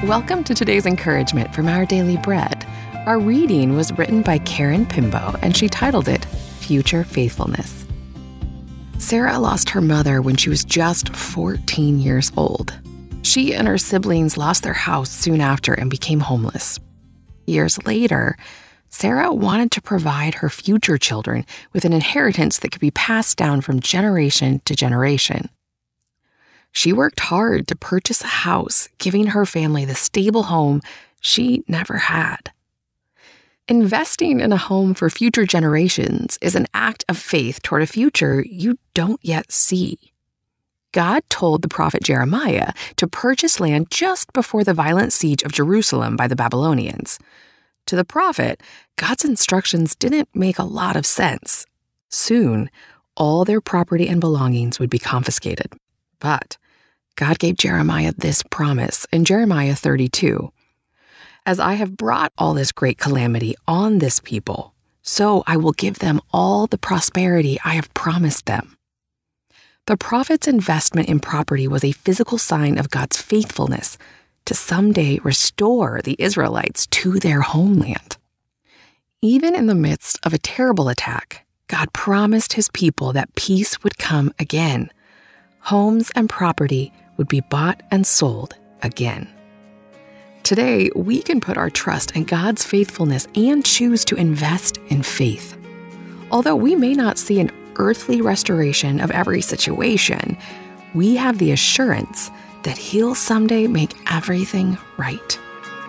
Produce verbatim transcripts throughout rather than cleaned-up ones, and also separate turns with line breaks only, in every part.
Welcome to today's encouragement from Our Daily Bread. Our reading was written by Karen Pimbo, and she titled it, Future Faithfulness. Sarah lost her mother when she was just fourteen years old. She and her siblings lost their house soon after and became homeless. Years later, Sarah wanted to provide her future children with an inheritance that could be passed down from generation to generation. She worked hard to purchase a house, giving her family the stable home she never had. Investing in a home for future generations is an act of faith toward a future you don't yet see. God told the prophet Jeremiah to purchase land just before the violent siege of Jerusalem by the Babylonians. To the prophet, God's instructions didn't make a lot of sense. Soon, all their property and belongings would be confiscated. But God gave Jeremiah this promise in Jeremiah thirty-two. As I have brought all this great calamity on this people, so I will give them all the prosperity I have promised them. The prophet's investment in property was a physical sign of God's faithfulness to someday restore the Israelites to their homeland. Even in the midst of a terrible attack, God promised his people that peace would come again. Homes and property would be bought and sold again. Today, we can put our trust in God's faithfulness and choose to invest in faith. Although we may not see an earthly restoration of every situation, we have the assurance that he'll someday make everything right.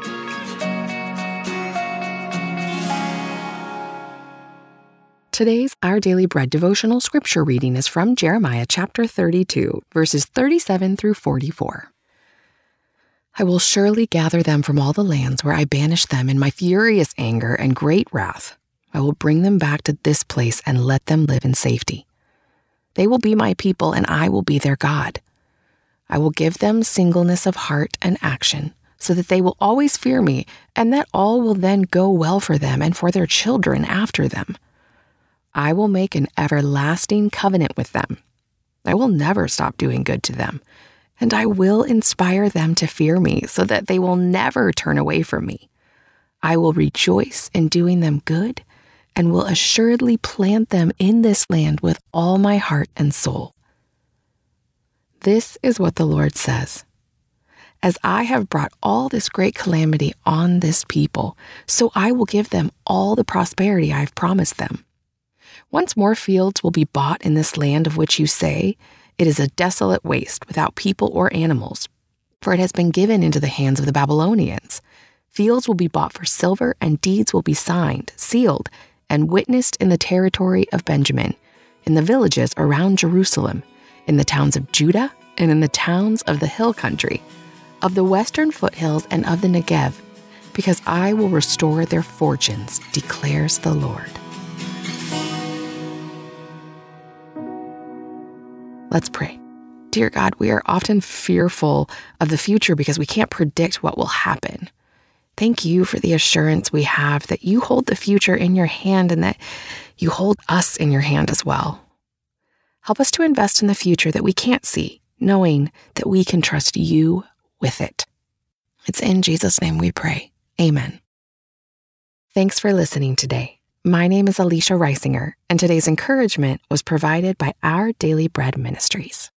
Today's Our Daily Bread devotional scripture reading is from Jeremiah chapter thirty-two, verses thirty-seven through forty-four. I will surely gather them from all the lands where I banished them in my furious anger and great wrath. I will bring them back to this place and let them live in safety. They will be my people, and I will be their God. I will give them singleness of heart and action, so that they will always fear me, and that all will then go well for them and for their children after them. I will make an everlasting covenant with them. I will never stop doing good to them, and I will inspire them to fear me so that they will never turn away from me. I will rejoice in doing them good and will assuredly plant them in this land with all my heart and soul. This is what the Lord says. As I have brought all this great calamity on this people, so I will give them all the prosperity I have promised them. Once more fields will be bought in this land of which you say, it is a desolate waste without people or animals, for it has been given into the hands of the Babylonians. Fields will be bought for silver, and deeds will be signed, sealed, and witnessed in the territory of Benjamin, in the villages around Jerusalem, in the towns of Judah, and in the towns of the hill country, of the western foothills and of the Negev, because I will restore their fortunes, declares the Lord. Let's pray. Dear God, we are often fearful of the future because we can't predict what will happen. Thank you for the assurance we have that you hold the future in your hand and that you hold us in your hand as well. Help us to invest in the future that we can't see, knowing that we can trust you with it. It's in Jesus' name we pray. Amen. Thanks for listening today. My name is Alicia Reisinger, and today's encouragement was provided by Our Daily Bread Ministries.